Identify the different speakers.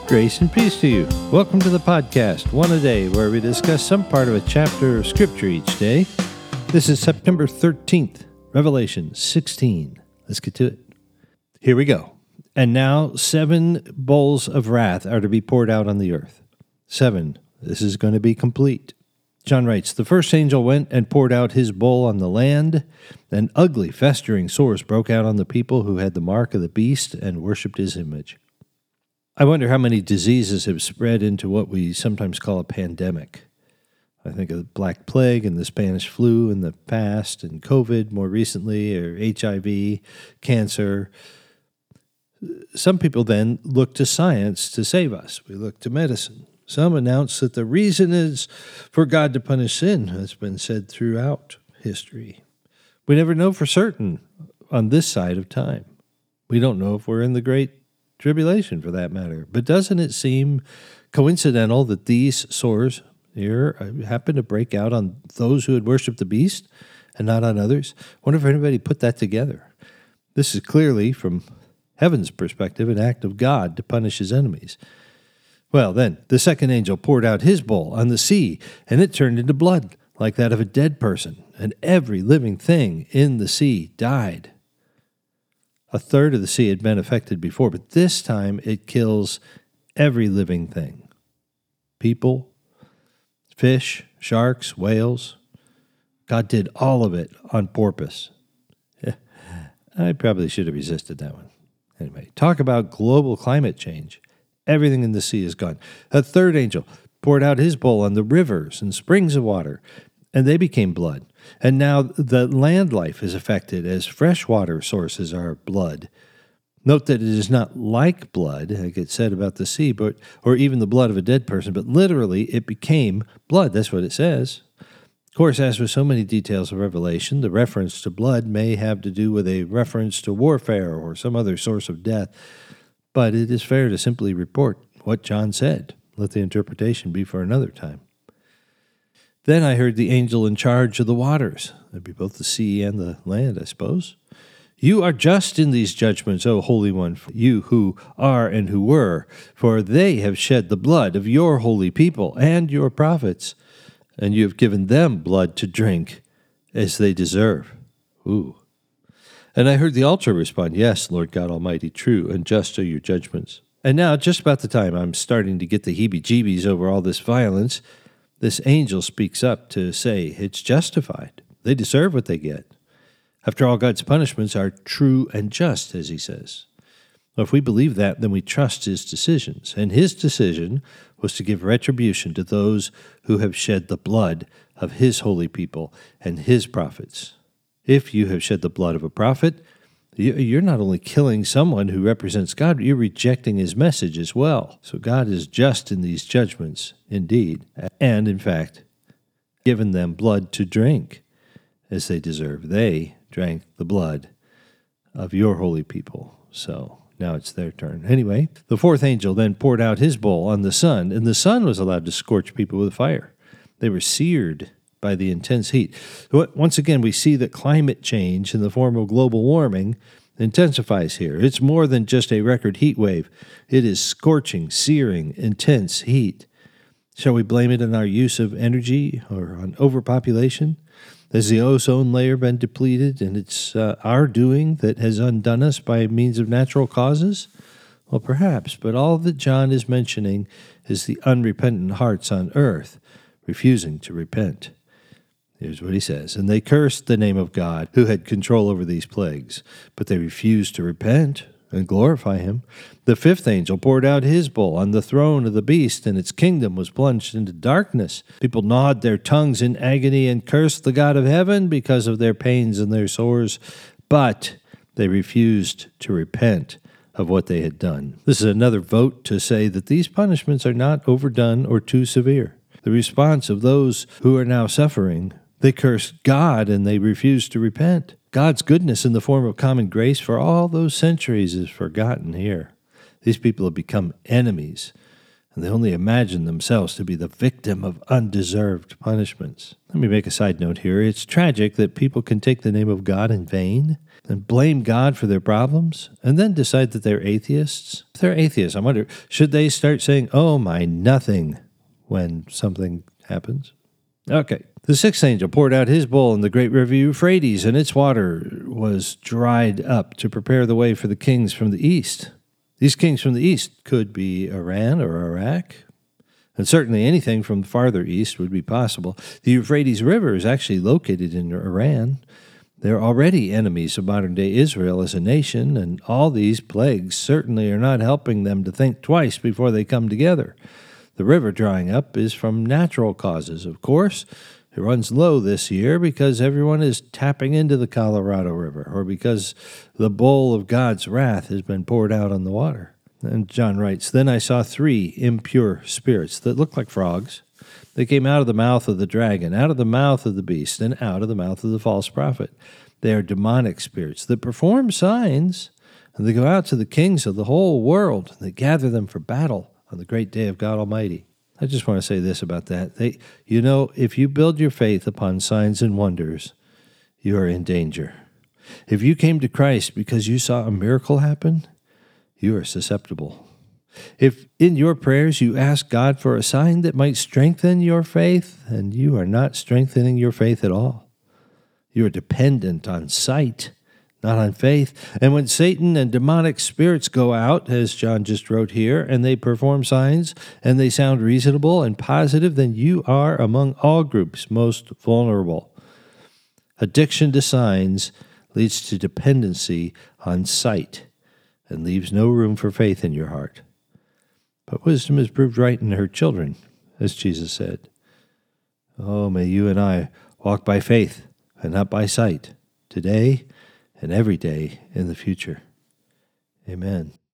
Speaker 1: Grace and peace to you. Welcome to the podcast, One a Day, where we discuss some part of a chapter of Scripture each day. This is September 13th, Revelation 16. Let's get to it. Here we go. And now 7 bowls of wrath are to be poured out on the earth. 7. This is going to be complete. John writes, "The first angel went and poured out his bowl on the land, and ugly, festering sores broke out on the people who had the mark of the beast and worshipped his image." I wonder how many diseases have spread into what we sometimes call a pandemic. I think of the Black Plague and the Spanish flu in the past, and COVID more recently, or HIV, cancer. Some people then look to science to save us. We look to medicine. Some announce that the reason is for God to punish sin, has been said throughout history. We never know for certain on this side of time. We don't know if we're in the Great Tribulation, for that matter. But doesn't it seem coincidental that these sores here happen to break out on those who had worshipped the beast and not on others? I wonder if anybody put that together. This is clearly, from heaven's perspective, an act of God to punish his enemies. Well, then, the second angel poured out his bowl on the sea, and it turned into blood, like that of a dead person, and every living thing in the sea died. A third of the sea had been affected before, but this time it kills every living thing. People, fish, sharks, whales. God did all of it on purpose. I probably should have resisted that one. Anyway, talk about global climate change. Everything in the sea is gone. A third angel poured out his bowl on the rivers and springs of water, and they became blood. And now the land life is affected as freshwater sources are blood. Note that it is not like blood, like it said about the sea, or even the blood of a dead person, but literally it became blood. That's what it says. Of course, as with so many details of Revelation, the reference to blood may have to do with a reference to warfare or some other source of death, but it is fair to simply report what John said. Let the interpretation be for another time. Then I heard the angel in charge of the waters. That'd be both the sea and the land, I suppose. "You are just in these judgments, O Holy One, you who are and who were, for they have shed the blood of your holy people and your prophets, and you have given them blood to drink as they deserve." Ooh. And I heard the altar respond, "Yes, Lord God Almighty, true and just are your judgments." And now, just about the time I'm starting to get the heebie-jeebies over all this violence, this angel speaks up to say it's justified. They deserve what they get. After all, God's punishments are true and just, as he says. Well, if we believe that, then we trust his decisions. And his decision was to give retribution to those who have shed the blood of his holy people and his prophets. If you have shed the blood of a prophet, you're not only killing someone who represents God, but you're rejecting his message as well. So God is just in these judgments, indeed, and in fact, given them blood to drink as they deserve. They drank the blood of your holy people. So now it's their turn. Anyway, the fourth angel then poured out his bowl on the sun, and the sun was allowed to scorch people with fire. They were seared by the intense heat. Once again, we see that climate change in the form of global warming intensifies here. It's more than just a record heat wave. It is scorching, searing, intense heat. Shall we blame it on our use of energy or on overpopulation? Has the ozone layer been depleted, and it's our doing that has undone us by means of natural causes? Well, perhaps, but all that John is mentioning is the unrepentant hearts on earth refusing to repent. Here's what he says, "And they cursed the name of God, who had control over these plagues, but they refused to repent and glorify him. The fifth angel poured out his bowl on the throne of the beast, and its kingdom was plunged into darkness. People gnawed their tongues in agony and cursed the God of heaven because of their pains and their sores, but they refused to repent of what they had done." This is another vote to say that these punishments are not overdone or too severe. The response of those who are now suffering: they curse God and they refuse to repent. God's goodness in the form of common grace for all those centuries is forgotten here. These people have become enemies, and they only imagine themselves to be the victim of undeserved punishments. Let me make a side note here. It's tragic that people can take the name of God in vain. and blame God for their problems and then decide that they're atheists? If they're atheists, I wonder, should they start saying, "Oh, my nothing," when something happens? Okay. The sixth angel poured out his bowl in the great river Euphrates, and its water was dried up to prepare the way for the kings from the east. These kings from the east could be Iran or Iraq, and certainly anything from farther east would be possible. The Euphrates River is actually located in Iran. They're already enemies of modern-day Israel as a nation, and all these plagues certainly are not helping them to think twice before they come together. The river drying up is from natural causes, of course. It runs low this year because everyone is tapping into the Colorado River, or because the bowl of God's wrath has been poured out on the water. And John writes, "Then I saw 3 impure spirits that looked like frogs. They came out of the mouth of the dragon, out of the mouth of the beast, and out of the mouth of the false prophet. They are demonic spirits that perform signs, and they go out to the kings of the whole world, and they gather them for battle on the great day of God Almighty." I just want to say this about that. If you build your faith upon signs and wonders, you are in danger. If you came to Christ because you saw a miracle happen, you are susceptible. If in your prayers you ask God for a sign that might strengthen your faith, and you are not strengthening your faith at all. You are dependent on sight, not on faith. And when Satan and demonic spirits go out, as John just wrote here, and they perform signs, and they sound reasonable and positive, then you are among all groups most vulnerable. Addiction to signs leads to dependency on sight and leaves no room for faith in your heart. But wisdom is proved right in her children, as Jesus said. Oh, may you and I walk by faith and not by sight, today and every day in the future. Amen.